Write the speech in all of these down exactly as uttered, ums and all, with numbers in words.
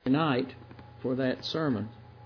Tonight for that sermon.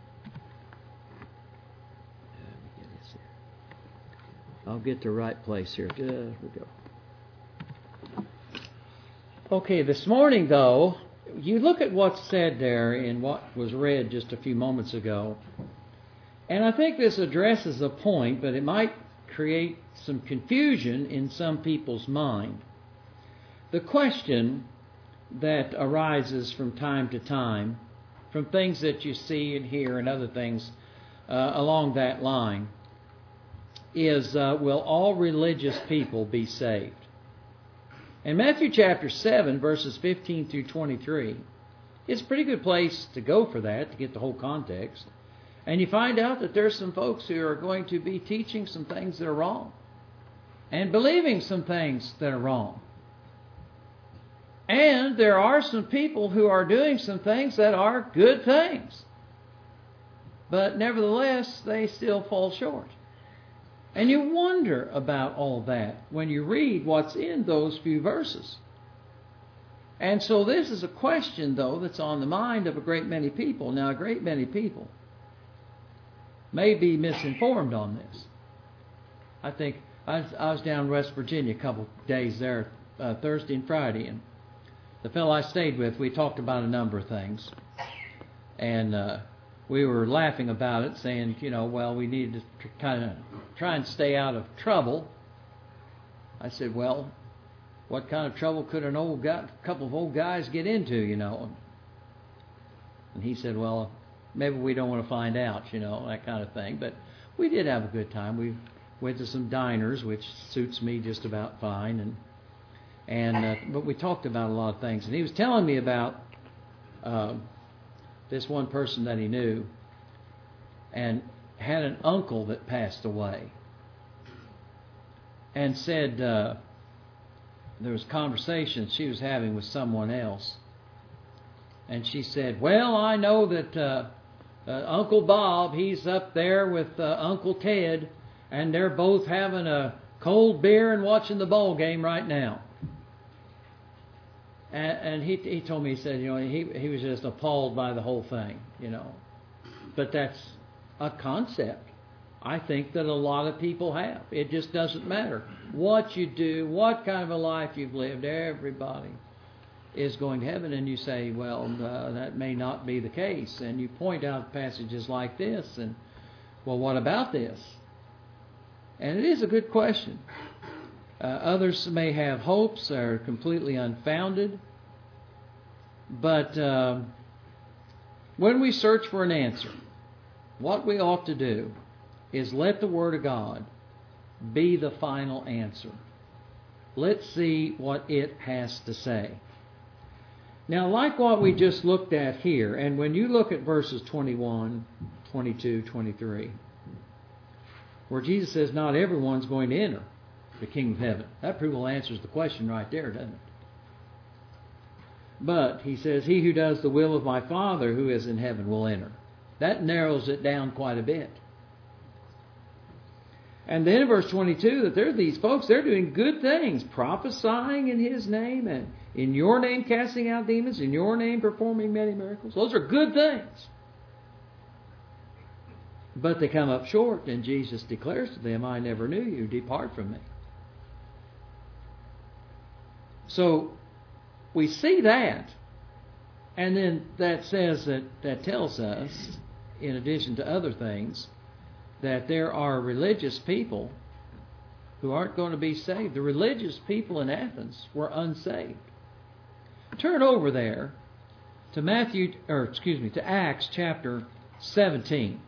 I'll get the right place here. There we go. Okay, this morning though, you look at what's said there in what was read just a few moments ago, and I think this addresses a point, but it might create some confusion in some people's mind. The question that arises from time to time, from things that you see and hear and other things uh, along that line, is uh, will all religious people be saved? In Matthew chapter seven, verses fifteen through twenty-three, it's a pretty good place to go for that, to get the whole context. And you find out that there's some folks who are going to be teaching some things that are wrong and believing some things that are wrong. And there are some people who are doing some things that are good things. But nevertheless, they still fall short. And you wonder about all that when you read what's in those few verses. And so this is a question, though, that's on the mind of a great many people. Now, a great many people may be misinformed on this. I think I was, I was down in West Virginia a couple of days there, uh, Thursday and Friday, and the fellow I stayed with, we talked about a number of things. And uh, we were laughing about it, saying, you know, well, we need to tr- kind of try and stay out of trouble. I said, well, what kind of trouble could an old guy, a couple of old guys get into, you know? And he said, well, maybe we don't want to find out, you know, that kind of thing. But we did have a good time. We went to some diners, which suits me just about fine, and And uh, but we talked about a lot of things. And he was telling me about uh, this one person that he knew and had an uncle that passed away. And said uh, there was conversation she was having with someone else. And she said, well, I know that uh, uh, Uncle Bob, he's up there with uh, Uncle Ted, and they're both having a cold beer and watching the ball game right now. And he he told me, he said, you know, he he was just appalled by the whole thing, you know. But that's a concept I think that a lot of people have. It just doesn't matter what you do, what kind of a life you've lived. Everybody is going to heaven. And you say, well, uh, that may not be the case. And you point out passages like this. And, well, what about this? And it is a good question. Uh, others may have hopes that are completely unfounded. But uh, when we search for an answer, what we ought to do is let the Word of God be the final answer. Let's see what it has to say. Now, like what we just looked at here, and when you look at verses twenty-one, twenty-two, twenty-three, where Jesus says not everyone's going to enter the kingdom of heaven. That pretty well answers the question right there, doesn't it? But he says, he who does the will of my Father who is in heaven will enter. That narrows it down quite a bit. And then in verse twenty-two, that there are these folks, they're doing good things, prophesying in His name, and in your name casting out demons, in your name performing many miracles. Those are good things. But they come up short, and Jesus declares to them, I never knew you, depart from me. So we see that, and then that says that, that tells us, in addition to other things, that there are religious people who aren't going to be saved. The religious people in Athens were unsaved. Turn over there to Matthew, or excuse me, to Acts chapter seventeen.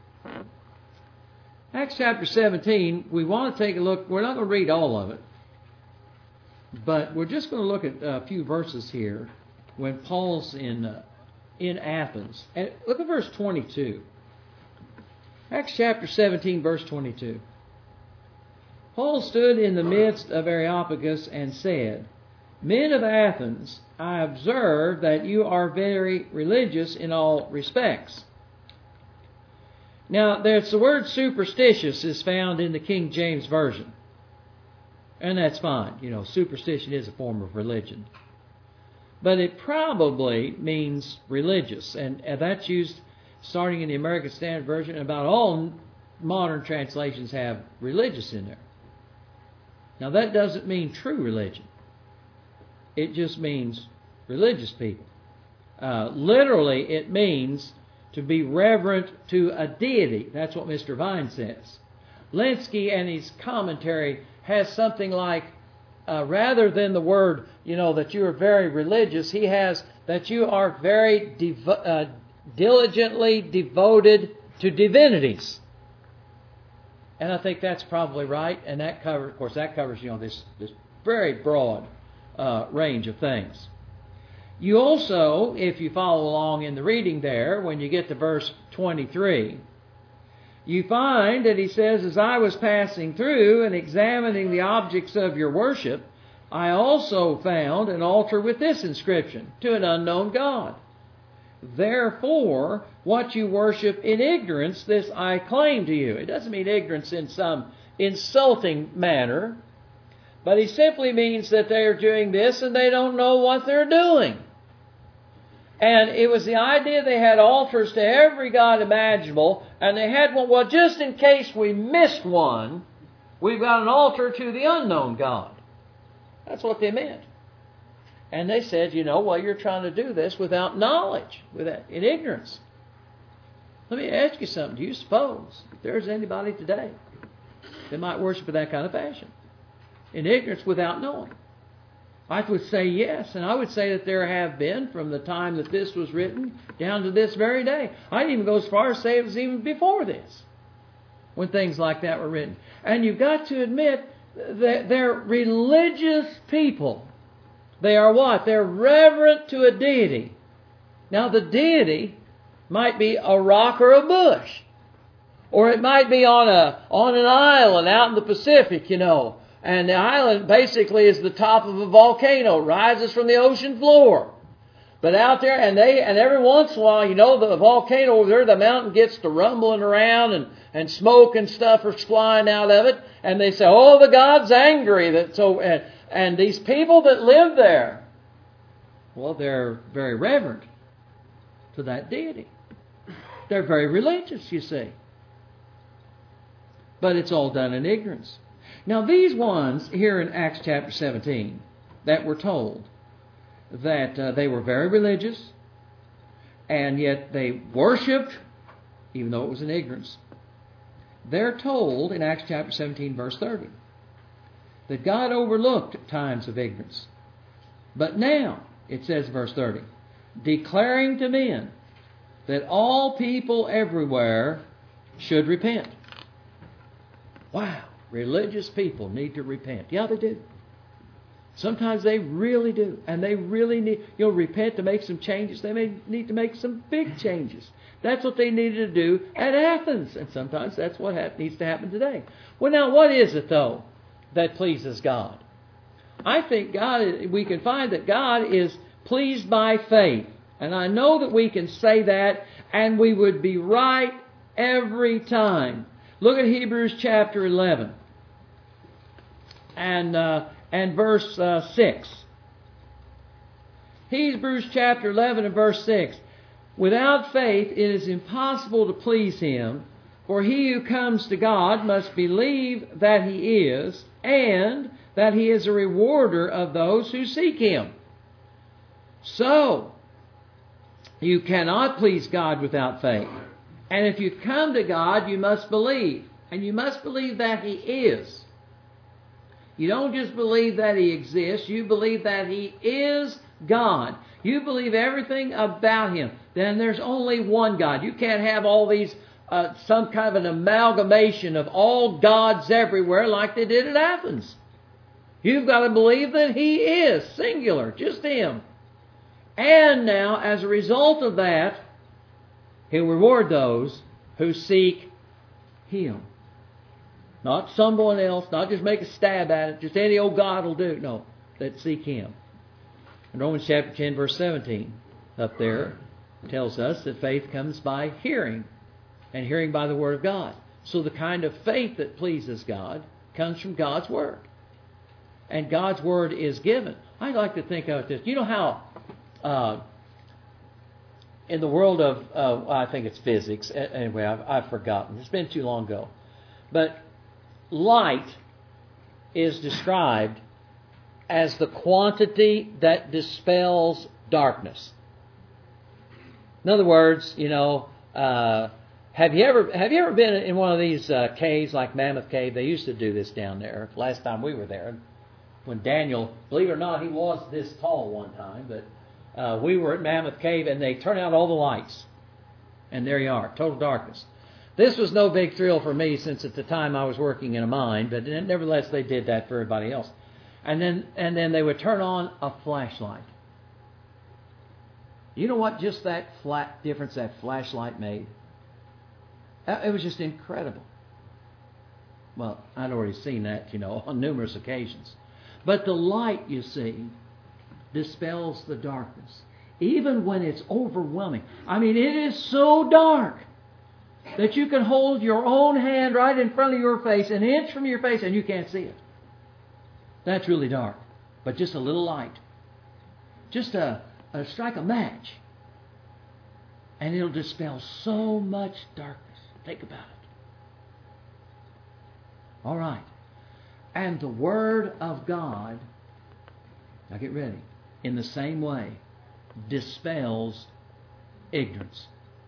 Acts chapter seventeen, we want to take a look. We're not going to read all of it, but we're just going to look at a few verses here when Paul's in uh, in Athens. And look at verse twenty-two. Acts chapter seventeen, verse twenty-two. Paul stood in the midst of Areopagus and said, Men of Athens, I observe that you are very religious in all respects. Now, there's the word superstitious is found in the King James Version. And that's fine. You know, superstition is a form of religion. but it probably means religious. And, and that's used starting in the American Standard Version. About all modern translations have religious in there. Now that doesn't mean true religion. It just means religious people. Uh, literally, it means to be reverent to a deity. That's what Mister Vine says. Lenski and his commentary has something like, uh, rather than the word, you know, that you are very religious, he has that you are very devo- uh, diligently devoted to divinities. And I think that's probably right. And that covers, of course, that covers, you know, this, this very broad uh, range of things. You also, if you follow along in the reading there, when you get to verse twenty-three, you find that he says, as I was passing through and examining the objects of your worship, I also found an altar with this inscription, to an unknown God. Therefore, what you worship in ignorance, this I claim to you. It doesn't mean ignorance in some insulting manner, but he simply means that they are doing this and they don't know what they're doing. And it was the idea they had altars to every god imaginable, and they had one, well, just in case we missed one, we've got an altar to the unknown God. That's what they meant. And they said, you know, well, you're trying to do this without knowledge, without, in ignorance. Let me ask you something. Do you suppose if there's anybody today that might worship in that kind of fashion? In ignorance without knowing? I would say yes, and I would say that there have been from the time that this was written down to this very day. I'd even go as far as say it was even before this, when things like that were written. And you've got to admit that they're religious people. They are what? They're reverent to a deity. Now the deity might be a rock or a bush, or it might be on a on an island out in the Pacific, you know. And the island basically is the top of a volcano, rises from the ocean floor. But out there, and they, and every once in a while, you know, the volcano over there, the mountain gets to rumbling around, and, and smoke and stuff is flying out of it. And they say, oh, the God's angry. That so, and, and these people that live there, well, they're very reverent to that deity. They're very religious, you see. But it's all done in ignorance. Now, these ones here in Acts chapter seventeen that were told that uh, they were very religious and yet they worshipped, even though it was in ignorance, they're told in Acts chapter seventeen, verse thirty, that God overlooked times of ignorance. But now, it says, verse thirty, declaring to men that all people everywhere should repent. Wow. Religious people need to repent. Yeah, they do. Sometimes they really do. And they really need, you know, repent to make some changes. They may need to make some big changes. That's what they needed to do at Athens. And sometimes that's what ha- needs to happen today. Well, now, what is it, though, that pleases God? I think God, we can find that God is pleased by faith. And I know that we can say that, and we would be right every time. Look at Hebrews chapter eleven. And uh, and verse uh, six. Hebrews chapter eleven and verse six. Without faith it is impossible to please Him, for he who comes to God must believe that He is, and that He is a rewarder of those who seek Him. So, you cannot please God without faith. And if you come to God, you must believe. And you must believe that He is. You don't just believe that He exists. You believe that He is God. You believe everything about Him. Then there's only one God. You can't have all these, uh, some kind of an amalgamation of all gods everywhere like they did at Athens. You've got to believe that He is singular, just Him. And now, as a result of that, He'll reward those who seek Him. Not someone else, not just make a stab at it, just any old God will do. No, that seek Him. In Romans chapter ten, verse seventeen, up there, tells us that faith comes by hearing, and hearing by the Word of God. So the kind of faith that pleases God comes from God's Word. And God's Word is given. I like to think of it this. You know how uh, in the world of, uh, I think it's physics. Anyway, I've, I've forgotten. It's been too long ago. But light is described as the quantity that dispels darkness. In other words, you know, uh, have you ever have you ever been in one of these uh, caves like Mammoth Cave? They used to do this down there. Last time we were there, when Daniel, believe it or not, he was this tall one time, but uh, we were at Mammoth Cave, and they turn out all the lights, and there you are, total darkness. This was no big thrill for me, since at the time I was working in a mine, but nevertheless they did that for everybody else. And then and then they would turn on a flashlight. You know what just that flat difference that flashlight made? It was just incredible. Well, I'd already seen that, you know, on numerous occasions. But the light, you see, dispels the darkness, even when it's overwhelming. I mean, it is so dark that you can hold your own hand right in front of your face, an inch from your face, and you can't see it. That's really dark. But just a little light. Just a, a strike a match, and it'll dispel so much darkness. Think about it. All right. And the Word of God, now get ready, in the same way, dispels ignorance.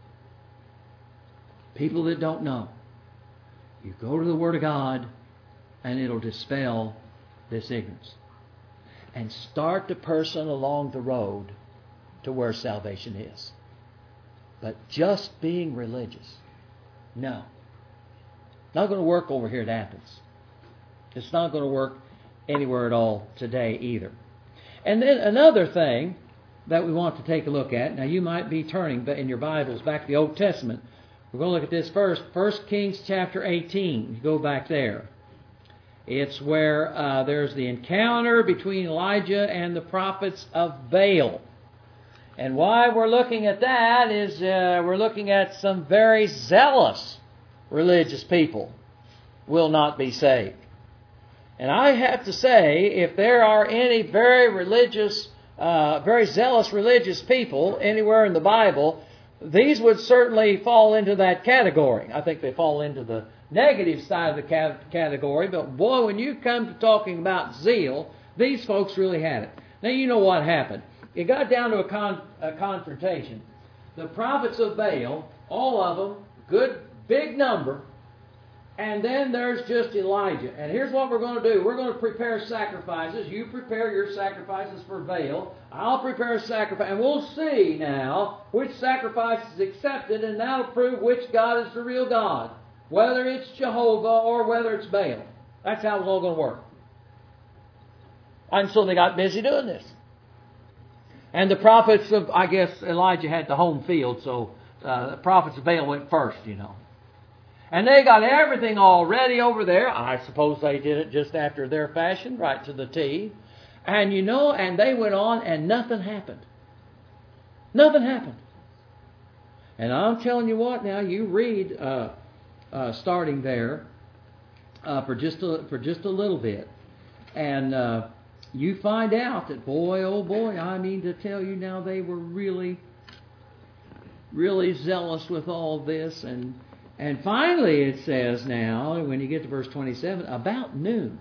People that don't know. You go to the Word of God, and it'll dispel this ignorance. And start the person along the road to where salvation is. But just being religious, no. Not going to work over here at Athens. It's not going to work anywhere at all today either. And then another thing that we want to take a look at. Now you might be turning in your Bibles back to the Old Testament. We're going to look at this first. First Kings chapter eighteen. You go back there. It's where uh, there's the encounter between Elijah and the prophets of Baal. And why we're looking at that is uh, we're looking at some very zealous religious people will not be saved. And I have to say, if there are any very religious, uh, very zealous religious people anywhere in the Bible, these would certainly fall into that category. I think they fall into the negative side of the category, but boy, when you come to talking about zeal, these folks really had it. Now you know what happened. It got down to a, con- a confrontation. The prophets of Baal, all of them, good big number, and then there's just Elijah. And here's what we're going to do. We're going to prepare sacrifices. You prepare your sacrifices for Baal. I'll prepare a sacrifice. And we'll see now which sacrifice is accepted, and that'll prove which God is the real God. Whether it's Jehovah or whether it's Baal. That's how it's all going to work. And so they got busy doing this. And the prophets of, I guess Elijah had the home field, so uh, the prophets of Baal went first, you know. And they got everything all ready over there. I suppose they did it just after their fashion, right to the T. And you know, and they went on and nothing happened. Nothing happened. And I'm telling you what now, you read... Uh, Uh, starting there uh, for just a, for just a little bit, and uh, you find out that boy, oh boy, I mean to tell you now, they were really, really zealous with all this, and and finally it says now, when you get to verse twenty-seven, about noon,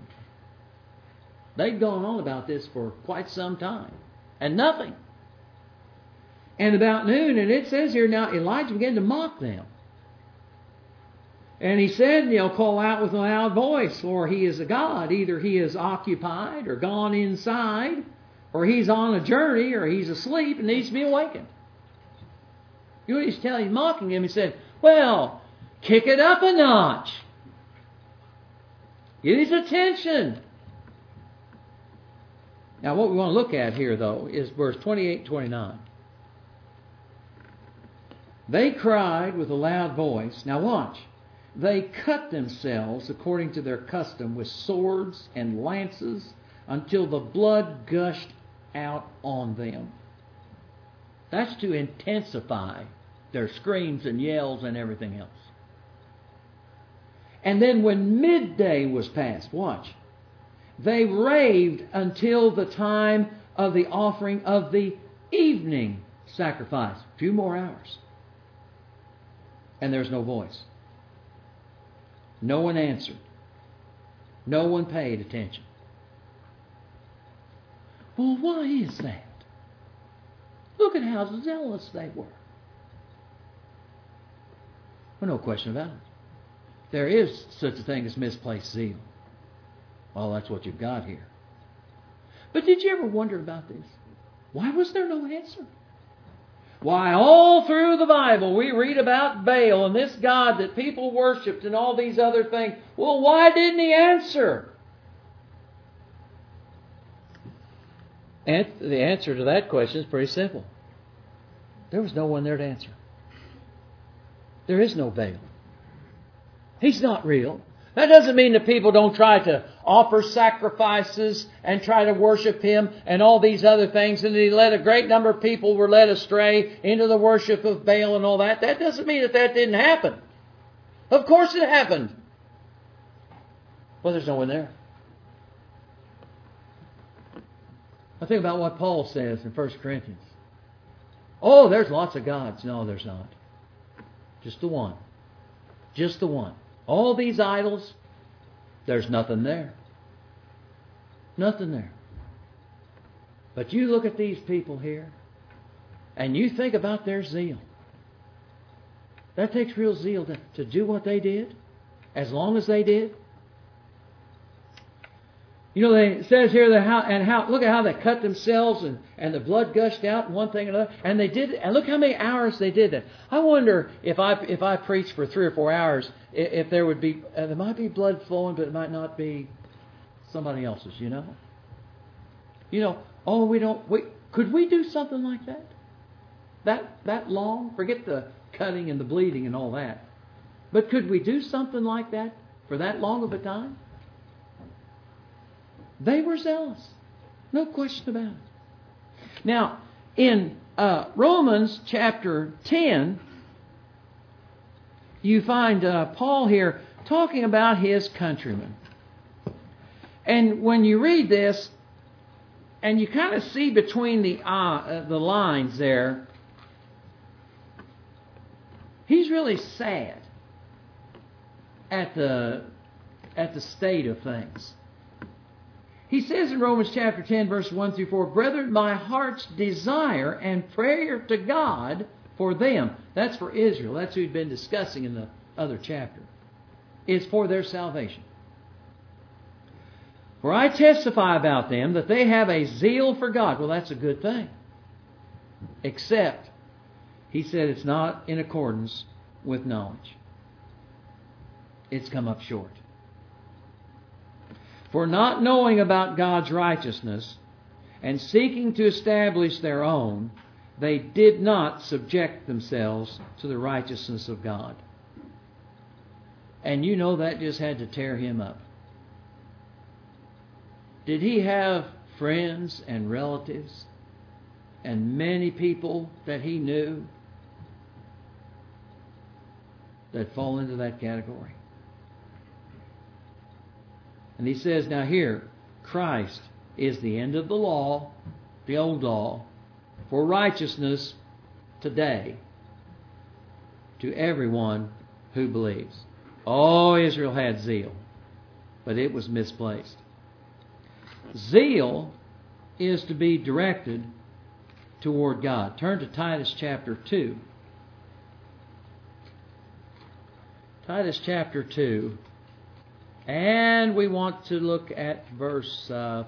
they'd gone on about this for quite some time, and nothing. And about noon, and it says here now, Elijah began to mock them. And he said, you know, call out with a loud voice, for he is a god. Either he is occupied or gone inside, or he's on a journey, or he's asleep and needs to be awakened. You know what he's telling, he's mocking him. He said, well, kick it up a notch. Get his attention. Now what we want to look at here, though, is verse twenty-eight and twenty-nine. They cried with a loud voice. Now watch. They cut themselves according to their custom with swords and lances until the blood gushed out on them. That's to intensify their screams and yells and everything else. And then when midday was past, watch, they raved until the time of the offering of the evening sacrifice. A few more hours. And there's no voice. No one answered. No one paid attention. Well, why is that? Look at how zealous they were. Well, no question about it. There is such a thing as misplaced zeal. Well, that's what you've got here. But did you ever wonder about this? Why was there no answer? Why, all through the Bible we read about Baal and this god that people worshipped and all these other things. Well, why didn't he answer? And the answer to that question is pretty simple. There was no one there to answer. There is no Baal. He's not real. That doesn't mean that people don't try to offer sacrifices and try to worship Him and all these other things, and He led a great number of people were led astray into the worship of Baal and all that. That doesn't mean that that didn't happen. Of course it happened. Well, there's no one there. I think about what Paul says in First Corinthians. Oh, there's lots of gods. No, there's not. Just the one. Just the one. All these idols, there's nothing there. Nothing there. But you look at these people here, and you think about their zeal. That takes real zeal to, to do what they did, as long as they did. You know, they, it says here that how and how look at how they cut themselves and, and the blood gushed out and one thing and another. And they did, and look how many hours they did that. I wonder if I if I preached for three or four hours, if, if there would be uh, there might be blood flowing, but it might not be somebody else's. You know. You know. Oh, we don't. We could we do something like that? That that long? Forget the cutting and the bleeding and all that. But could we do something like that for that long of a time? They were zealous. No question about it. Now, in uh, Romans chapter ten, you find uh, Paul here talking about his countrymen. And when you read this, and you kind of see between the, uh, uh, the lines there, he's really sad at the, at the state of things. He says in Romans chapter ten, verse one through four, Brethren, my heart's desire and prayer to God for them, that's for Israel, that's who we've been discussing in the other chapter, is for their salvation. For I testify about them that they have a zeal for God. Well, that's a good thing. Except, he said, it's not in accordance with knowledge. It's come up short. For not knowing about God's righteousness and seeking to establish their own, they did not subject themselves to the righteousness of God. And you know that just had to tear him up. Did he have friends and relatives and many people that he knew that fall into that category? And he says, now here, Christ is the end of the law, the old law, for righteousness today to everyone who believes. Oh, Israel had zeal, but it was misplaced. Zeal is to be directed toward God. Turn to Titus chapter two. Titus chapter two. And we want to look at verse uh,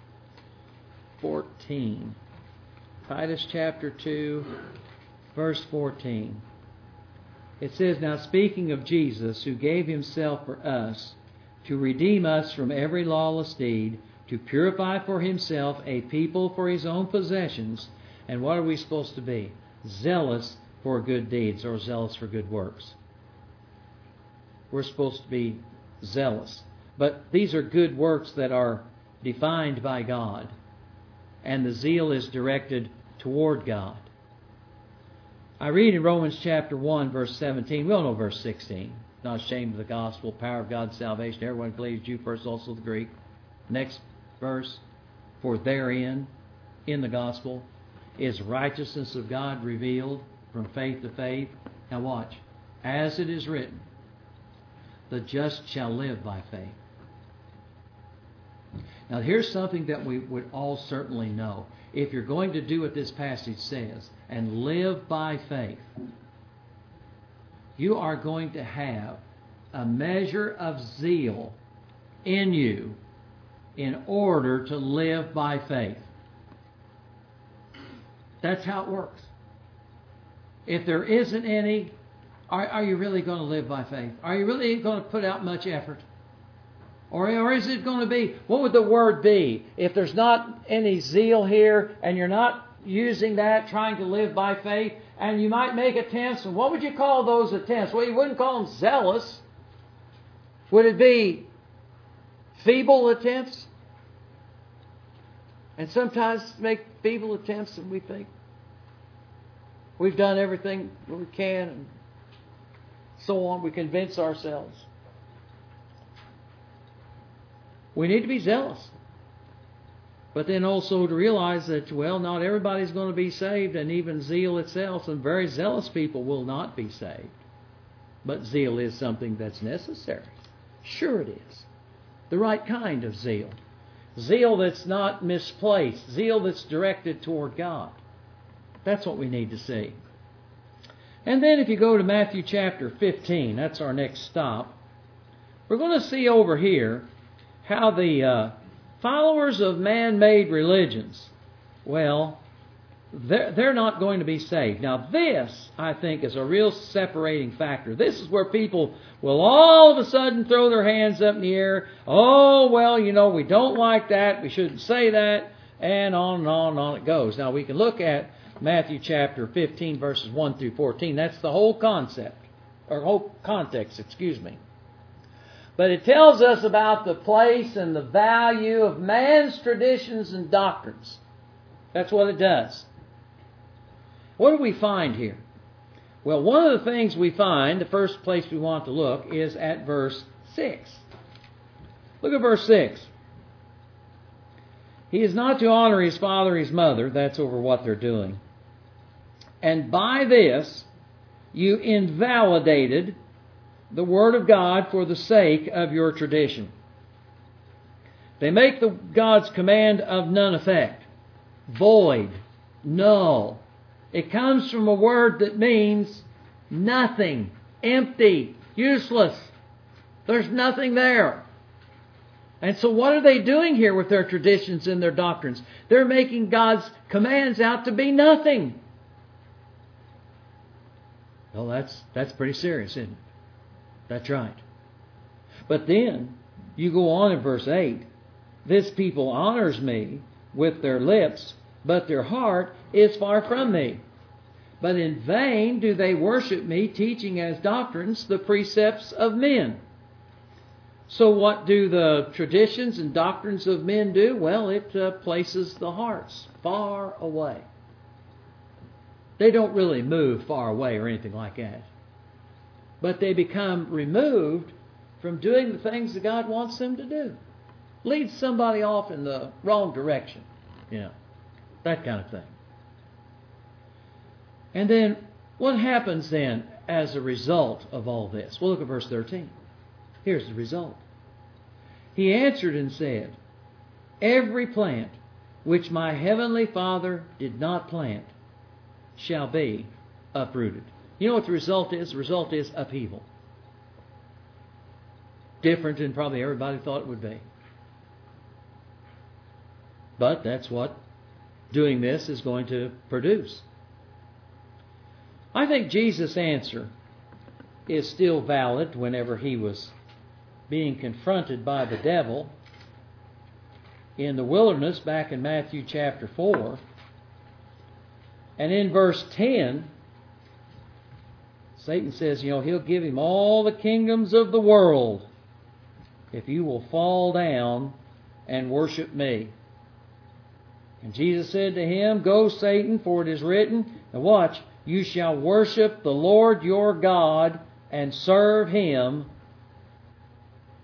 fourteen. Titus chapter two, verse fourteen. It says, Now speaking of Jesus, who gave himself for us, to redeem us from every lawless deed, to purify for himself a people for his own possessions. And what are we supposed to be? Zealous for good deeds, or zealous for good works. We're supposed to be zealous. But these are good works that are defined by God. And the zeal is directed toward God. I read in Romans chapter one, verse seventeen. We all know verse sixteen. Not ashamed of the gospel, power of God's salvation. Everyone believes, Jew first, also the Greek. Next verse. For therein, in the gospel, is righteousness of God revealed from faith to faith. Now watch. As it is written, the just shall live by faith. Now here's something that we would all certainly know. If you're going to do what this passage says and live by faith, you are going to have a measure of zeal in you in order to live by faith. That's how it works. If there isn't any, are, are you really going to live by faith? Are you really going to put out much effort? Or, or is it going to be, what would the word be? If there's not any zeal here and you're not using that, trying to live by faith, and you might make attempts, and what would you call those attempts? Well, you wouldn't call them zealous. Would it be feeble attempts? And sometimes make feeble attempts and we think we've done everything we can and so on. We convince ourselves. We need to be zealous. But then also to realize that, well, not everybody's going to be saved, and even zeal itself, some very zealous people will not be saved. But zeal is something that's necessary. Sure it is. The right kind of zeal. Zeal that's not misplaced. Zeal that's directed toward God. That's what we need to see. And then if you go to Matthew chapter fifteen, that's our next stop, we're going to see over here how the uh, followers of man-made religions, well, they're, they're not going to be saved. Now this, I think, is a real separating factor. This is where people will all of a sudden throw their hands up in the air. Oh, well, you know, we don't like that. We shouldn't say that. And on and on and on it goes. Now we can look at Matthew chapter fifteen, verses one through fourteen. That's the whole concept, or whole context, excuse me. But it tells us about the place and the value of man's traditions and doctrines. That's what it does. What do we find here? Well, one of the things we find, the first place we want to look, is at verse six. Look at verse six. He is not to honor his father or his mother. That's over what they're doing. And by this you invalidated the Word of God for the sake of your tradition. They make the God's command of none effect, void, null. It comes from a word that means nothing, empty, useless. There's nothing there. And so what are they doing here with their traditions and their doctrines? They're making God's commands out to be nothing. Well, that's that's pretty serious, isn't it? That's right. But then, you go on in verse eight. This people honors me with their lips, but their heart is far from me. But in vain do they worship me, teaching as doctrines the precepts of men. So what do the traditions and doctrines of men do? Well, it uh, places the hearts far away. They don't really move far away or anything like that. But they become removed from doing the things that God wants them to do. Leads somebody off in the wrong direction. You know, that kind of thing. And then, what happens then as a result of all this? Well, look at verse thirteen. Here's the result. He answered and said, every plant which my heavenly Father did not plant shall be uprooted. You know what the result is? The result is upheaval. Different than probably everybody thought it would be. But that's what doing this is going to produce. I think Jesus' answer is still valid whenever he was being confronted by the devil in the wilderness back in Matthew chapter four. And in verse ten, Satan says, you know, he'll give him all the kingdoms of the world if you will fall down and worship me. And Jesus said to him, go, Satan, for it is written, and watch, you shall worship the Lord your God and serve him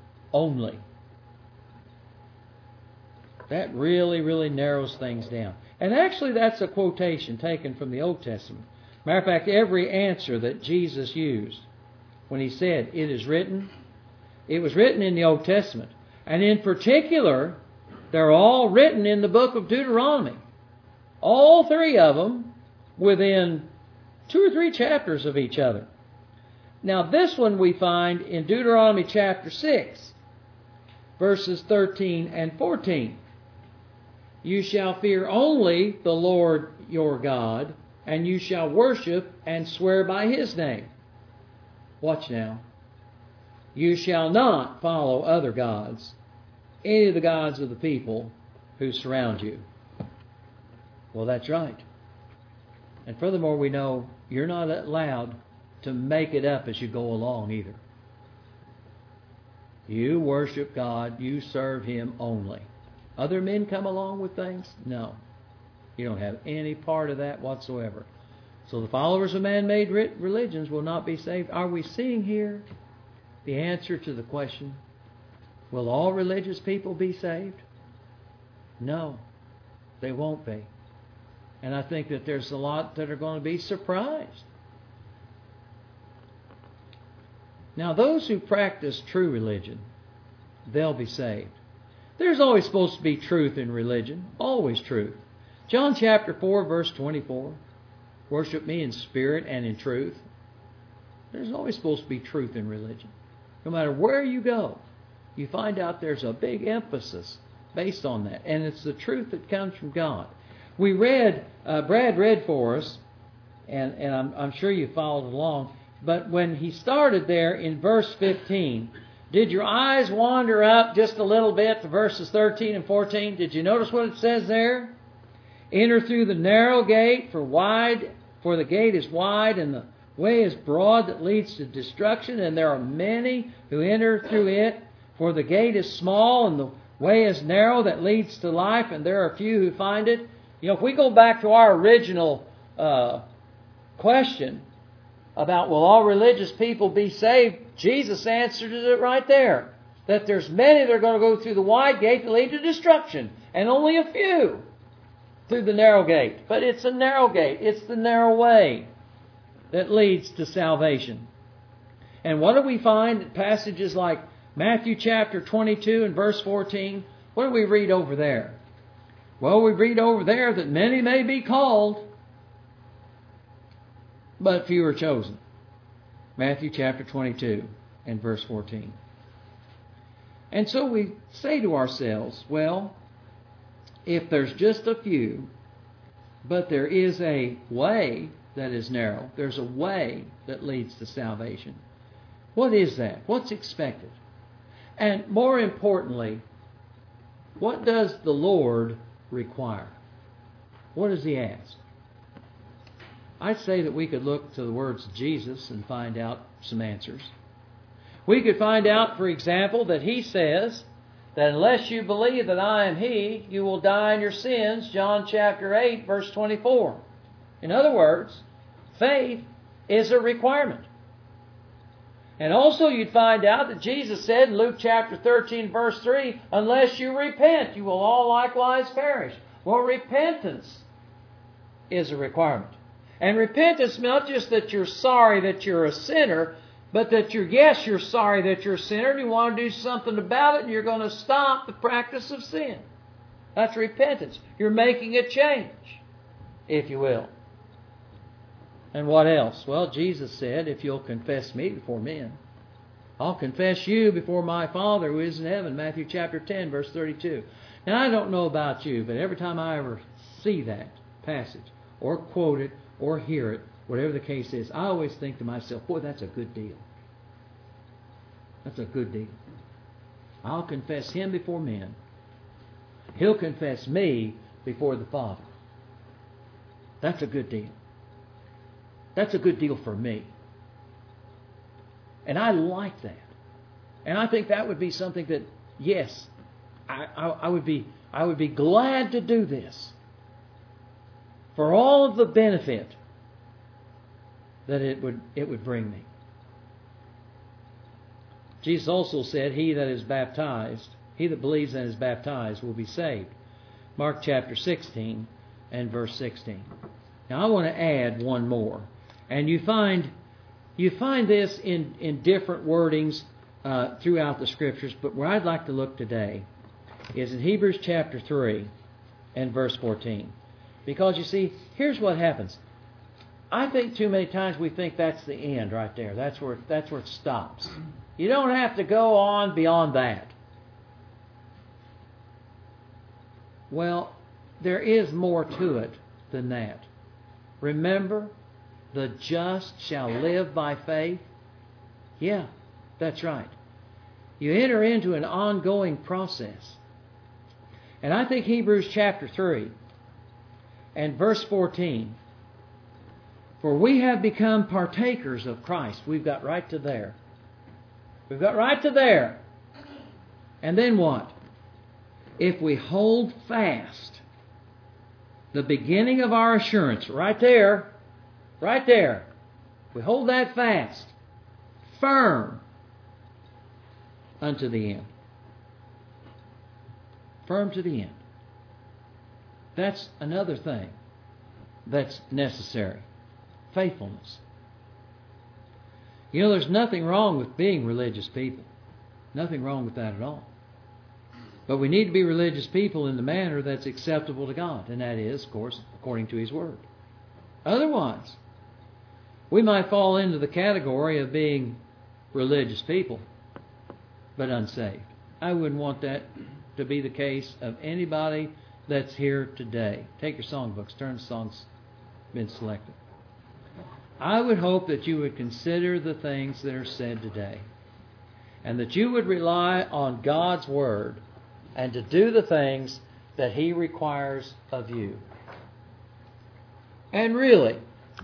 only. That really, really narrows things down. And actually that's a quotation taken from the Old Testament. Matter of fact, every answer that Jesus used when he said, "It is written," it was written in the Old Testament. And in particular, they're all written in the book of Deuteronomy. All three of them within two or three chapters of each other. Now this one we find in Deuteronomy chapter six, verses thirteen and fourteen. "You shall fear only the Lord your God, and you shall worship and swear by His name." Watch now. "You shall not follow other gods, any of the gods of the people who surround you." Well, that's right. And furthermore, we know you're not allowed to make it up as you go along either. You worship God, you serve Him only. Other men come along with things? No. You don't have any part of that whatsoever. So the followers of man-made religions will not be saved. Are we seeing here the answer to the question, will all religious people be saved? No, they won't be. And I think that there's a lot that are going to be surprised. Now, those who practice true religion, they'll be saved. There's always supposed to be truth in religion, always truth. John chapter four, verse twenty-four, "Worship me in spirit and in truth." There's always supposed to be truth in religion. No matter where you go, you find out there's a big emphasis based on that. And it's the truth that comes from God. We read, uh, Brad read for us, and, and I'm, I'm sure you followed along, but when he started there in verse fifteen, did your eyes wander up just a little bit to verses thirteen and fourteen? Did you notice what it says there? "Enter through the narrow gate, for wide, for the gate is wide, and the way is broad that leads to destruction, and there are many who enter through it. For the gate is small, and the way is narrow that leads to life, and there are few who find it." You know, if we go back to our original uh, question about will all religious people be saved, Jesus answered it right there. That there's many that are going to go through the wide gate that lead to destruction, and only a few through the narrow gate. But it's a narrow gate. It's the narrow way that leads to salvation. And what do we find in passages like Matthew chapter twenty-two and verse fourteen? What do we read over there? Well, we read over there that many may be called, but few are chosen. Matthew chapter twenty-two and verse fourteen. And so we say to ourselves, well, if there's just a few, but there is a way that is narrow, there's a way that leads to salvation. What is that? What's expected? And more importantly, what does the Lord require? What does He ask? I'd say that we could look to the words of Jesus and find out some answers. We could find out, for example, that He says that unless you believe that I am He, you will die in your sins, John chapter eight, verse twenty-four. In other words, faith is a requirement. And also you'd find out that Jesus said in Luke chapter thirteen, verse three, unless you repent, you will all likewise perish. Well, repentance is a requirement. And repentance, not just that you're sorry that you're a sinner, but that you're, yes, you're sorry that you're a sinner and you want to do something about it and you're going to stop the practice of sin. That's repentance. You're making a change, if you will. And what else? Well, Jesus said, if you'll confess me before men, I'll confess you before my Father who is in heaven. Matthew chapter ten, verse thirty-two. Now, I don't know about you, but every time I ever see that passage, or quote it, or hear it, whatever the case is, I always think to myself, boy, that's a good deal. That's a good deal. I'll confess Him before men. He'll confess me before the Father. That's a good deal. That's a good deal for me. And I like that. And I think that would be something that, yes, I, I, I would be I would be glad to do this for all of the benefit that it would it would bring me. Jesus also said, he that is baptized, he that believes and is baptized will be saved. Mark chapter sixteen, and verse sixteen. Now I want to add one more. And you find you find this in, in different wordings uh, throughout the Scriptures, but where I'd like to look today is in Hebrews chapter three and verse fourteen. Because you see, here's what happens. I think too many times we think that's the end right there. That's where that's where it stops. You don't have to go on beyond that. Well, there is more to it than that. Remember, the just shall live by faith. Yeah, that's right. You enter into an ongoing process. And I think Hebrews chapter three and verse fourteen, for we have become partakers of Christ. We've got right to there. We've got right to there. And then what? If we hold fast the beginning of our assurance, right there, right there, we hold that fast, firm unto the end. Firm to the end. That's another thing that's necessary. Faithfulness. You know, there's nothing wrong with being religious people. Nothing wrong with that at all. But we need to be religious people in the manner that's acceptable to God. And that is, of course, according to His Word. Otherwise, we might fall into the category of being religious people, but unsaved. I wouldn't want that to be the case of anybody that's here today. Take your songbooks. Turn to songs been selected. I would hope that you would consider the things that are said today, and that you would rely on God's Word and to do the things that He requires of you. And really,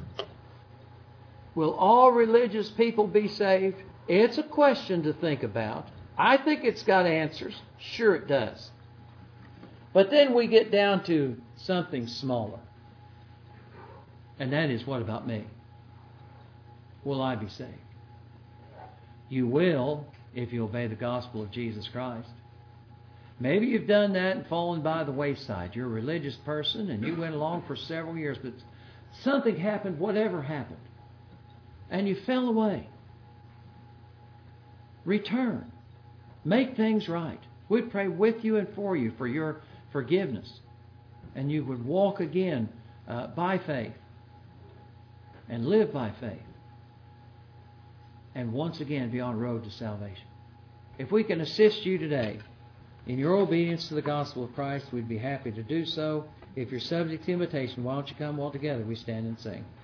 will all religious people be saved? It's a question to think about. I think it's got answers. Sure it does. But then we get down to something smaller. And that is, what about me? Will I be saved? You will if you obey the gospel of Jesus Christ. Maybe you've done that and fallen by the wayside. You're a religious person and you went along for several years, but something happened, whatever happened, and you fell away. Return. Make things right. We pray with you and for you for your forgiveness. And you would walk again uh, by faith and live by faith. And once again be on the road to salvation. If we can assist you today in your obedience to the gospel of Christ, we'd be happy to do so. If you're subject to invitation, why don't you come all together? We stand and sing.